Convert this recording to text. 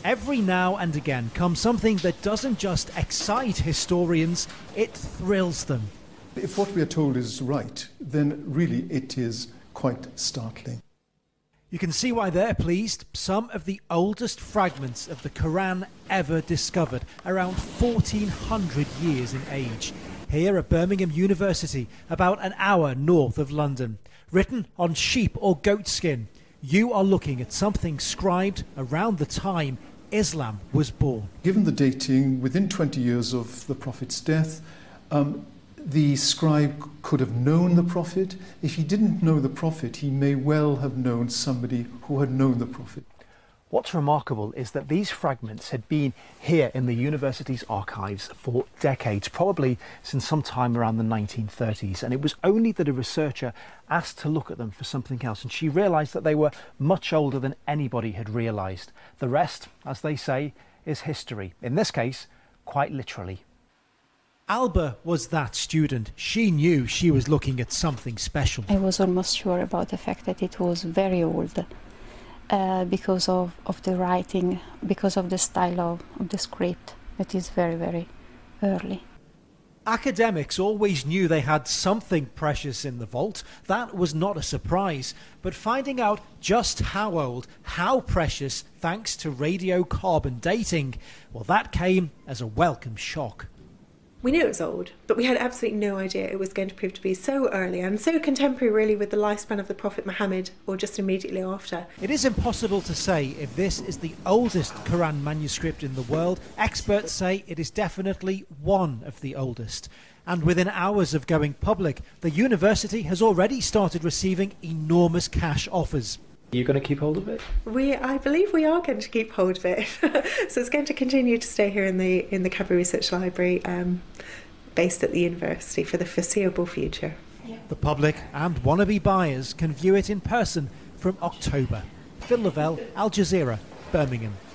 Every now and again comes something that doesn't just excite historians, it thrills them. If what we are told is right, then really it is quite startling. You can see why they're pleased. Some of the oldest fragments of the Quran ever discovered, around 1400 years in age, here at Birmingham University, about an hour north of London. Written on sheep or goat skin, you are looking at something scribed around the time Islam was born. Given the dating, within 20 years of the Prophet's death, the scribe could have known the Prophet. If he didn't know the Prophet, he may well have known somebody who had known the Prophet. What's remarkable is that these fragments had been here in the university's archives for decades, probably since sometime around the 1930s, and it was only that a researcher asked to look at them for something else, and she realised that they were much older than anybody had realised. The rest, as they say, is history. In this case, quite literally. Alba was that student. She knew she was looking at something special. I was almost sure about the fact that it was very old. Because of the writing, because of the style of the script, that is very, very early. Academics always knew they had something precious in the vault. That was not a surprise. But finding out just how old, how precious, thanks to radiocarbon dating, well, that came as a welcome shock. We knew it was old, but we had absolutely no idea it was going to prove to be so early and so contemporary, really, with the lifespan of the Prophet Muhammad, or just immediately after. It is impossible to say if this is the oldest Quran manuscript in the world. Experts say it is definitely one of the oldest. And within hours of going public, the university has already started receiving enormous cash offers. Are you going to keep hold of it? I believe we are going to keep hold of it. So it's going to continue to stay here in the Cadbury Research Library, based at the university for the foreseeable future. The public and wannabe buyers can view it in person from October. Phil Lavelle, Al Jazeera, Birmingham.